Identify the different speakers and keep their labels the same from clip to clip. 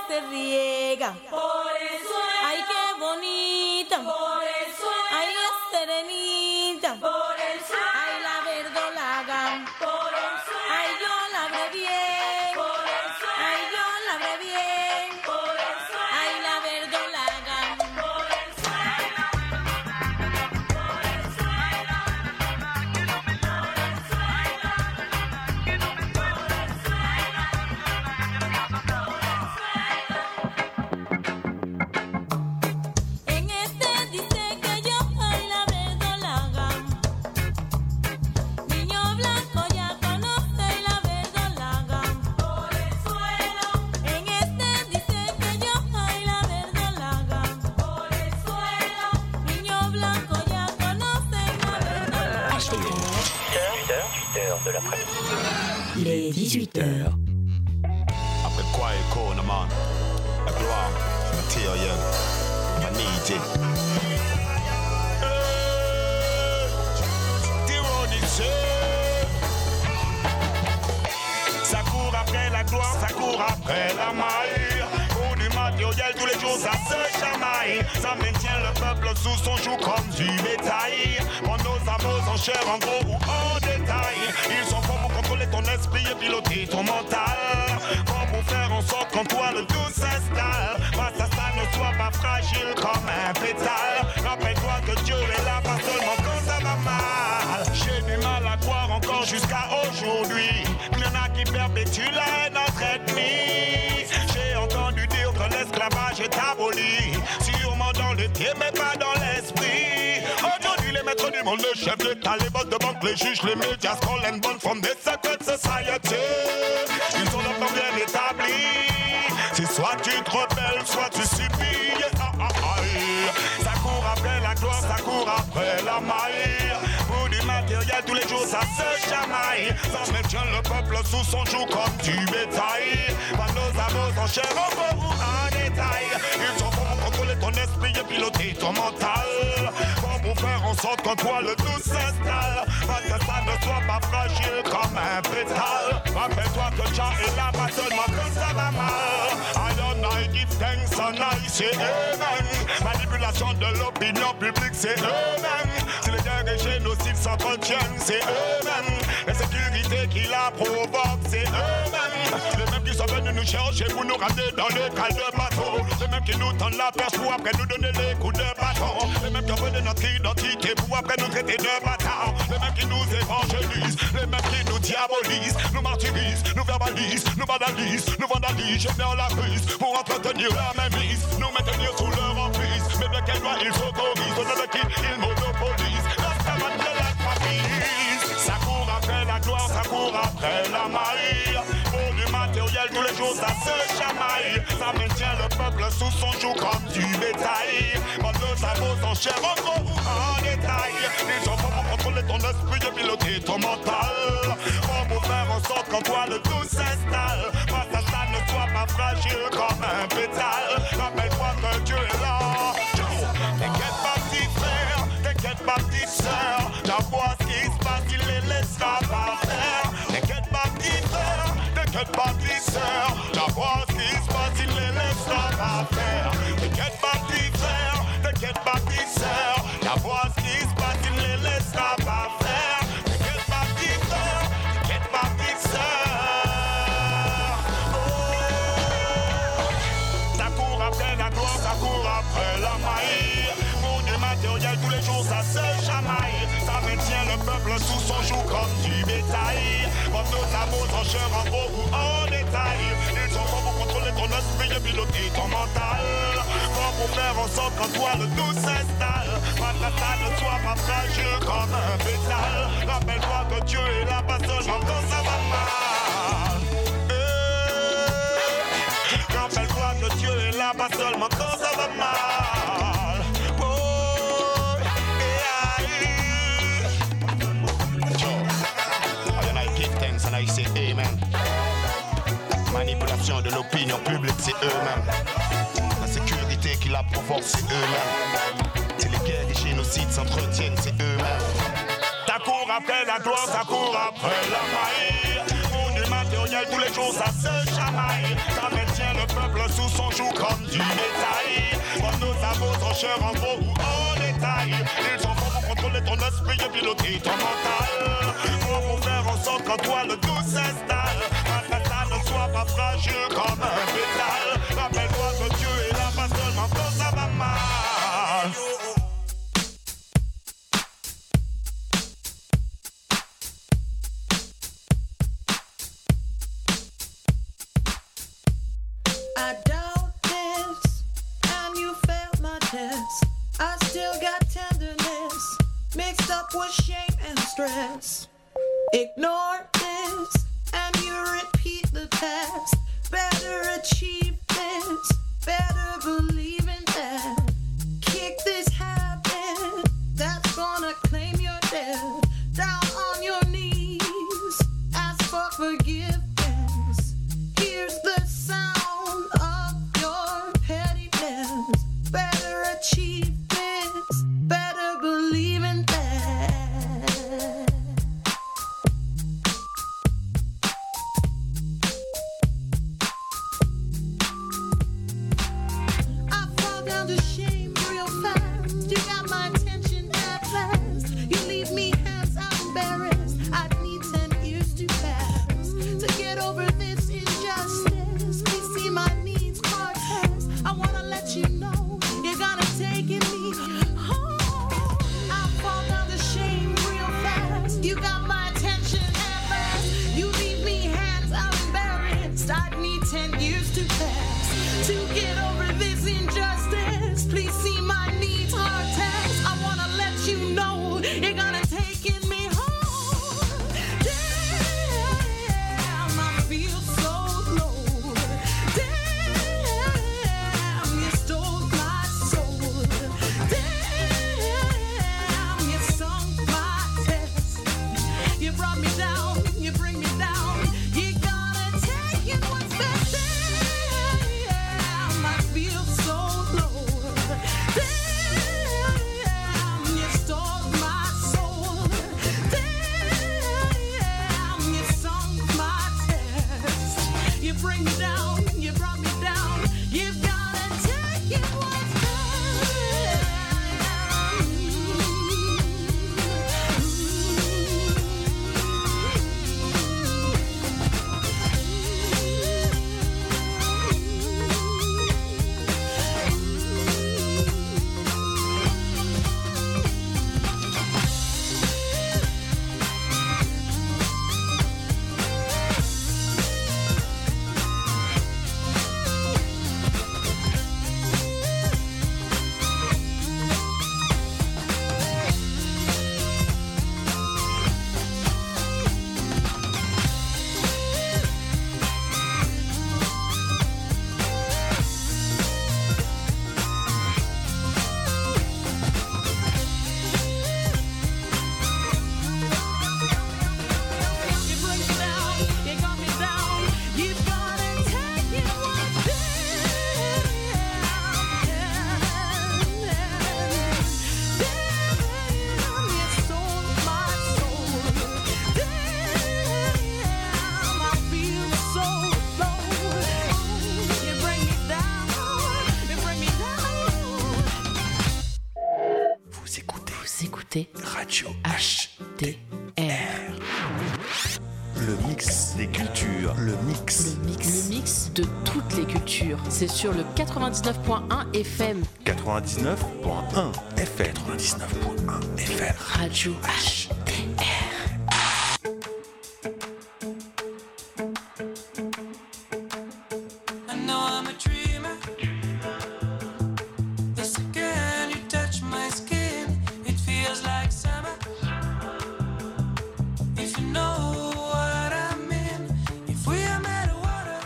Speaker 1: se riega.
Speaker 2: Por el suelo.
Speaker 1: Ay, qué bonita.
Speaker 2: Por el suelo.
Speaker 1: Ay, es serenita.
Speaker 2: Por el suelo.
Speaker 1: Ay, la verdolaga.
Speaker 2: Por el suelo.
Speaker 1: Ay, yo labré bien.
Speaker 2: Por el suelo.
Speaker 1: Ay, yo labré bien.
Speaker 2: Por el suelo.
Speaker 1: Ay, la verdolaga.
Speaker 2: Por el suelo. Por el suelo.
Speaker 1: En este dice que yo soy la verdolaga. Niño blanco ya conoce la verdolaga.
Speaker 2: Por el suelo.
Speaker 1: En este dice que yo soy la verdolaga.
Speaker 2: Por el suelo.
Speaker 1: Niño blanco ya conoce la verdolaga.
Speaker 3: 8h de l'après-midi.
Speaker 4: Il est 18h.
Speaker 5: Après quoi est corner man? La gloire, matériel, vanité. Ça court après la gloire, ça court après la maille. Pour du matériel, tous les jours ça se chamaille. Ça maintient le peuple sous son joug comme du bétail. Prends nos amours en chair, en gros ou en détail. Ils sont forts pour contrôler ton esprit et piloter ton mental. Forts pour faire en sorte qu'en toi le tout s'installe. Face à ça, ne sois pas fragile comme un pétale. Rappelle-toi que Dieu est là, pas seulement quand ça va mal. J'ai du mal à croire encore jusqu'à aujourd'hui. Il y en a qui perpétuent la haine entre ennemis. J'ai entendu dire que l'esclavage est aboli. Sûrement dans les pieds mais pas dans l'esprit. Aujourd'hui les maîtres du monde, le chef d'État, les boss de banque, les juges, les médias, scroll and bond from the secret society. Ils sont là pour bien établis. C'est soit tu te rebelles, soit tu subis. Ça court après la gloire, ça court après la maille. Pour du matériel, tous les jours ça se chamaille. Ça maintient le peuple sous son joug comme du bétail. Pas nos amours en chair, en gros ou en détail. Ils sont forts pour contrôler ton esprit et piloter ton mental. Forts pour faire en sorte qu'en toi le tout s'installe. Pas que ça ne soit pas fragile comme un pétale. Rappelle-toi que Jah est là, pas seulement quand ça va mal. I give thanks and I say amen. Manipulation de l'opinion publique, c'est amen. Si les guerres et génocides s'entretiennent, c'est amen. L'insécurité qui la provoque, c'est amen. Les mêmes qui sont venus nous chercher pour nous ramener dans les cales de bateau. Les mêmes qui nous tendent la perche pour après nous donner les coups de bâton. Les mêmes qui ont volé notre identité pour après nous traiter de bâtards. Les mêmes qui nous évangélisent, les mêmes qui nous diabolisent, nous martyrisent, nous verbalisent, nous vandalisent, nous vandalisent, génèrent la crise pour entretenir la mainmise, nous maintenir sous leur emprise. Mais de quelle loi ils s'autorisent, au-delà de qui ils monopolisent. Rastaman de la famille. Ça court après la gloire, ça court après la maille. Pour du matériel, tous les jours ça se chamaille. Ça maintient le peuple sous son joug comme du bétail. Quand nos amours en chair, en gros ou en détail. Ils sont forts pour contrôler ton esprit et piloter ton mental. Forts pour faire en sorte qu'en toi le tout s'installe. Face à ça, ne sois pas fragile comme un pétale. Rappelle-toi que Dieu est là. T'inquiète pas petit frère, t'inquiète pas petite sœur. T'as ce qui se passe, il les laissera pas faire. T'inquiète pas petit frère, t'inquiète pas petite sœur. T'as ce qui se passe, il les laissera pas faire. T'inquiète pas petit frère, t'inquiète pas petite sœur. T'as ce qui se passe, il les laissera pas faire. T'inquiète pas petit frère, t'inquiète pas petite sœur. La gloire, ça court après la maille. Pour du matériel, tous les jours ça se chamaille. Ça maintient le peuple sous son joug comme du bétail. Comme nos amours en chair, en gros ou en détail. Ils sont forts pour contrôler ton esprit et piloter ton mental. Forts pour faire en sorte qu'en toi le tout s'installe. Pas que ça ne soit pas fragile comme un pétale. Rappelle-toi que Dieu est là, pas seulement quand ça va mal. Rappelle-toi que Dieu est là, pas seulement quand ça va mal. Oh, and I give thanks and I say amen. Manipulation de l'opinion publique, c'est eux-mêmes. La sécurité qui la provoque, c'est eux-mêmes. C'est les guerres, les génocides s'entretiennent, c'est eux-mêmes. Ça court après la gloire, ça court après la maille. Pour du matériel, tous les jours ça se chamaille. Ça maintient le peuple sous son du bétail. Quand nos sabots trancheurs en gros ou en détail, ils sont forts pour contrôler ton esprit et piloter ton mental. Pour faire en sorte qu'en toi le doux s'installe, afin que ça ne soit pas fragile comme un pétale. Rappelle-toi que Dieu est là pas seulement quand ça va mal.
Speaker 3: I doubt this, and you failed my test. I still got tenderness, mixed up with shame and stress. Ignore this, and you repeat the test. Better achieve this, better believe in that. Kick this habit that's gonna claim your death. Down on your knees, ask for forgiveness. Here's the sound of your pettiness. Better achieve this, better believe in that. I fall down to shame real fast. You got my attention at last. You leave me hands out embarrassed. I need 10 years to pass to get over this injustice. Please see my needs hard test. I wanna let you know you're gonna take in me home. I fall down to shame real fast. You got my attention at last. You leave me hands out embarrassed. I need 10 years to pass to get over this injustice. Please see my needs hard test. I wanna let you know you're gonna take in me home. Damn, I feel so low. Damn, you stole my soul. Damn, you sunk my test. You brought me down, you bring me down. You gotta take it one step. Damn, I feel so low. Damn, you stole my soul. Damn, you sunk my test. You bring me down, you brought me down. You've gotta take it one You bring me down, you got me down. You've gotta take it one Damn, you stole my soul. Damn, I feel so low. You bring me down, you bring me down.
Speaker 4: Vous écoutez Radio HTR. Le mix des cultures. Le mix
Speaker 6: de toutes les cultures. C'est sur le 99.1 FM.
Speaker 4: 99.1 FM. 99.1 FM.
Speaker 6: Radio HTR.
Speaker 2: I know I'm a dreamer. The second you touch my skin, it feels like summer. If you know what I mean, if we are made of water,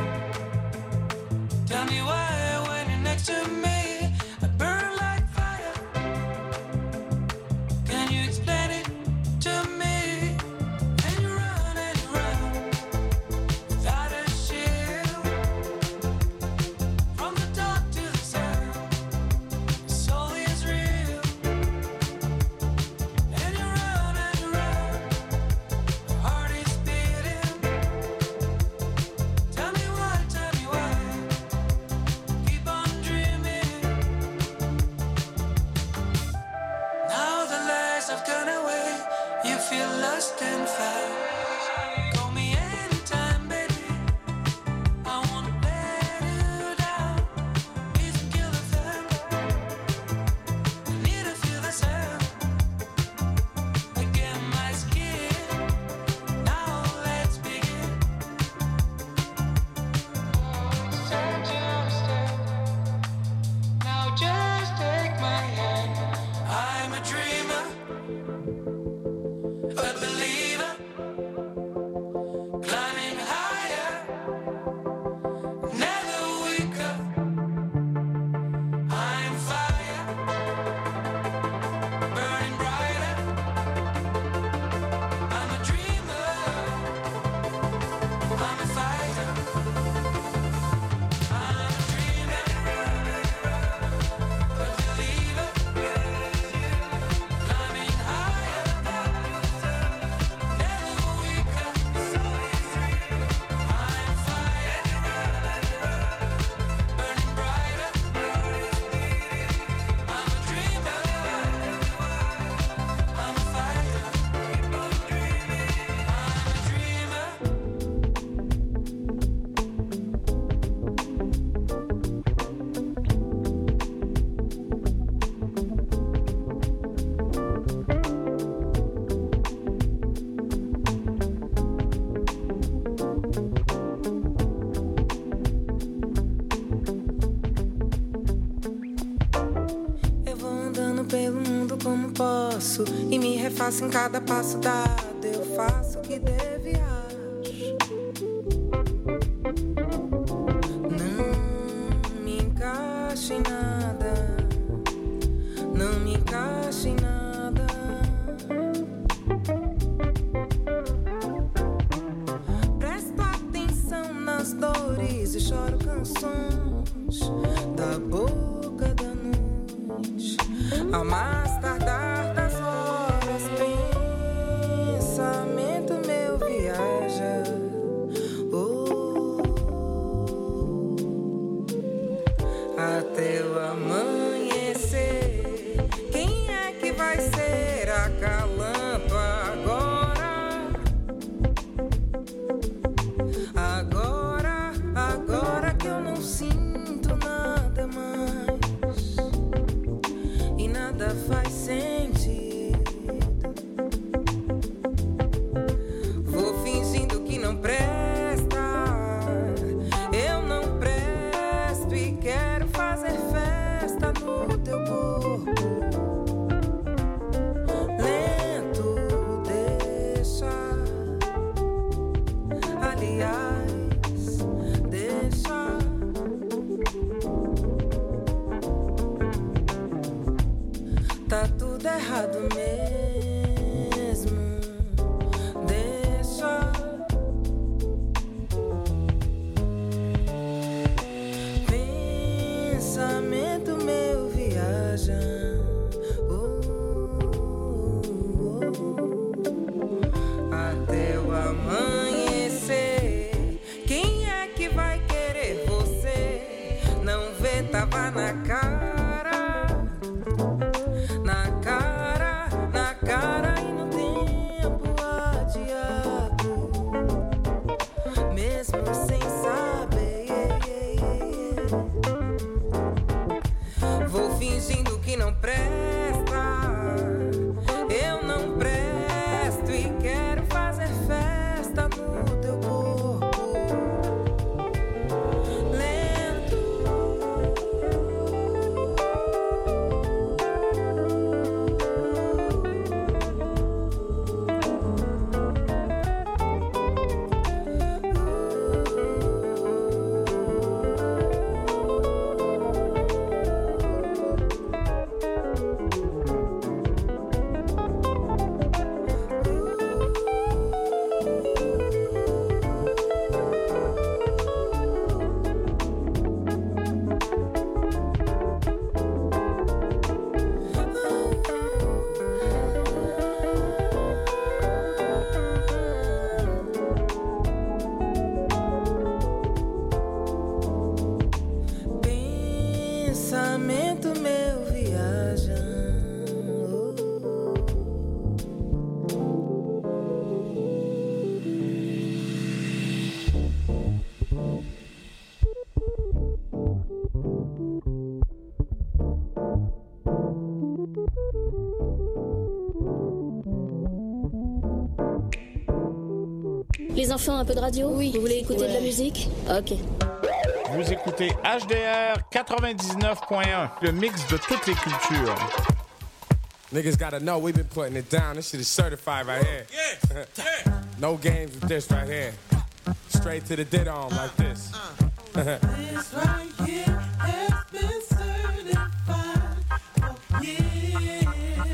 Speaker 2: tell me why when you're next to me, I burn like fire. Can you explain it to me? And you run without a shield. From the dark to the sun, the soul is real. And you run, the heart is beating. Tell me why, keep on
Speaker 7: como posso e me refaço em cada passo dado. Eu faço o que devo e acho. Não me encaixo em nada. Não me encaixo em nada. Presto atenção nas dores e choro canções da boca da noite. Ao mais tardar das horas, pensamento meu viaja. Até o amanhecer. Quem é que vai ser acalanto agora? Agora que eu não sinto nada mais e nada faz sentido. Vou fingindo que não presta. Eu não presto e quero fazer festa no teu corpo. Lento, deixa. Aliás, deixa. Tá tudo errado mesmo. Deixa. Pensamento meu viaja. Até o amanhecer. Quem é que vai querer você? Não vê, tava na cara. Na cara e no tempo adiado. Mesmo sem saber. Vou fingindo que não presta. Eu não presto e quero fazer festa no teu corpo. Lento. Pensamento meu viaja.
Speaker 8: Les enfants, un peu de radio? Oui. Vous voulez écouter de la musique? Ok.
Speaker 9: Vous écoutez HDR 99.1, le mix de toutes les cultures.
Speaker 10: Niggas gotta know we've been putting it down. This shit is certified right here. Yeah. No games with this right here. Straight to the did on like this.
Speaker 2: This right here has been certified for years.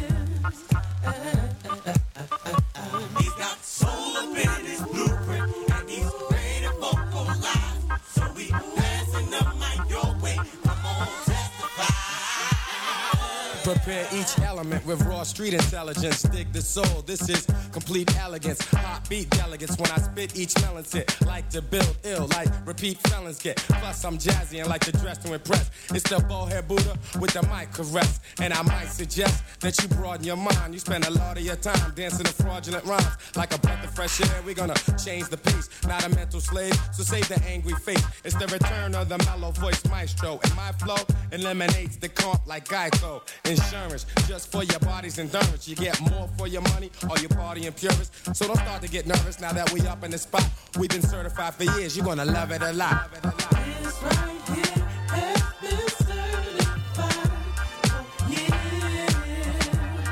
Speaker 2: He's got soul up in his blueprint, and he's ready to vocalize. So we passing the mic your way. Come on, testify.
Speaker 10: Prepare each element with raw street intelligence. Dig the soul, this is complete elegance. Hot beat delegates when I spit each melon sit. Like to build ill, like repeat felons get. Plus I'm jazzy and like to dress to impress. It's the bald-head Buddha with the mic caress. And I might suggest that you broaden your mind. You spend a lot of your time dancing to fraudulent rhymes. Like a breath of fresh air, we're gonna change the pace. Not a mental slave, so save the angry face. It's the return of the mellow voice maestro. And my flow eliminates the comp like Geico. Insurance, just for your body's endurance. You get more for your money or your party and purists. So don't start to get nervous now that we up in the spot. We've been certified for years, you're gonna love it a lot.
Speaker 2: This right here has been certified for years.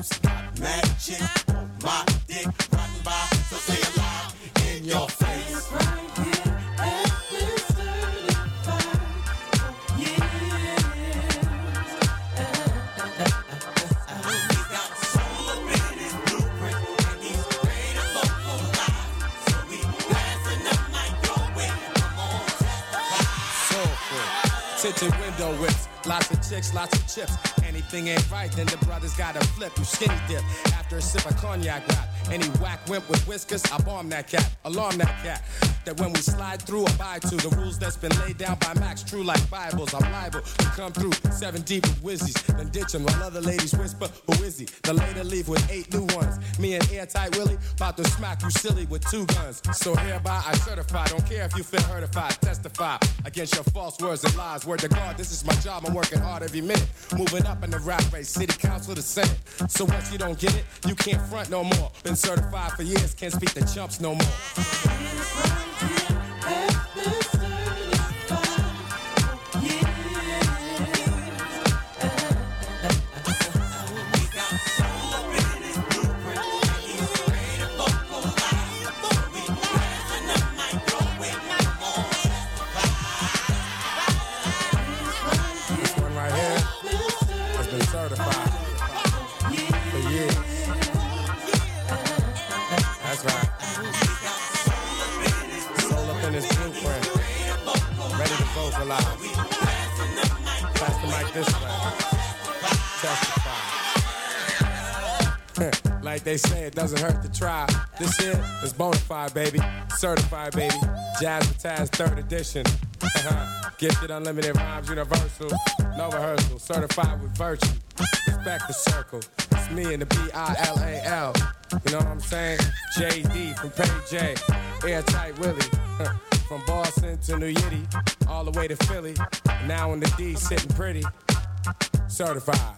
Speaker 2: lips. Got mad chicks on my dick, riding by, so say it loud in your face.
Speaker 3: Right here at this 35 years.
Speaker 2: He's got soul up in his blueprint, and he's ready to vocal live. So we passing the mic your way. Come on, testify.
Speaker 10: Soulful, tinted window whips, lots of chicks, lots of chips. Anything ain't right, then the brothers gotta flip. You skinny dip after a sip of cognac rap. Any whack wimp with whiskers, I bomb that cat, alarm that cat. That when we slide through, abide to the rules that's been laid down by Max, true like Bibles. I'm liable to come through 7 deep with whizzies, then ditch 'em while other ladies whisper, who is he? The later leave with 8 new ones. Me and Airtight Willie about to smack you silly with 2 guns. So hereby I certify, don't care if you feel hurtified, testify against your false words and lies. Word to God, this is my job, I'm working hard every minute. Moving up in the rap race, city council to senate. So once you don't get it, you can't front no more. Been certified for years, can't speak to chumps no more. Certified for years. That's right. Soul up in his blueprint. Ready to vocalize. Pass the mic this way. Testify. Like they say, it doesn't hurt to try. This here is bonafide, baby. Certified, baby. Jazz Taz 3rd edition. Gifted unlimited rhymes, universal. No rehearsal, certified with virtue. Respect the circle. It's me and the B-I-L-A-L. You know what I'm saying? J.D. from Page J. Airtight Willie. From Boston to New Yiddy. All the way to Philly. Now in the D, sitting pretty. Certified.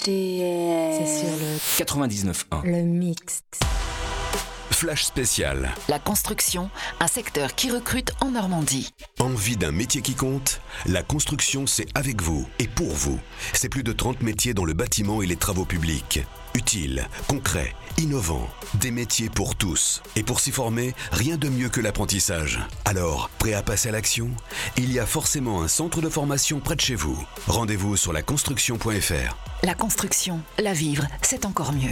Speaker 11: HDR.
Speaker 12: C'est sur le
Speaker 13: 99.1.
Speaker 11: Le mix.
Speaker 14: Flash spécial.
Speaker 15: La construction, un secteur qui recrute en Normandie.
Speaker 14: Envie d'un métier qui compte ? La construction, c'est avec vous et pour vous. C'est plus de 30 métiers dans le bâtiment et les travaux publics. Utiles, concrets, innovants. Des métiers pour tous. Et pour s'y former, rien de mieux que l'apprentissage. Alors, prêt à passer à l'action ? Il y a forcément un centre de formation près de chez vous. Rendez-vous sur laconstruction.fr.
Speaker 15: La construction, la vivre, c'est encore mieux.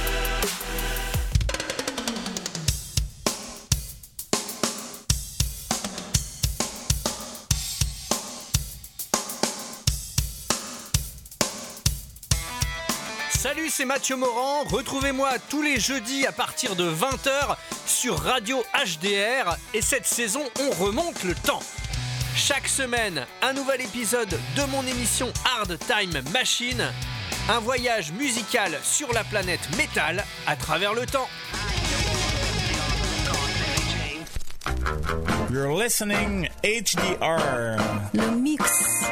Speaker 16: Salut, c'est Mathieu Morand. Retrouvez-moi tous les jeudis à partir de 20h sur Radio HDR. Et cette saison, on remonte le temps. Chaque semaine, un nouvel épisode de mon émission Hard Time Machine. Un voyage musical sur la planète métal à travers le temps.
Speaker 9: You're listening HDR.
Speaker 8: Le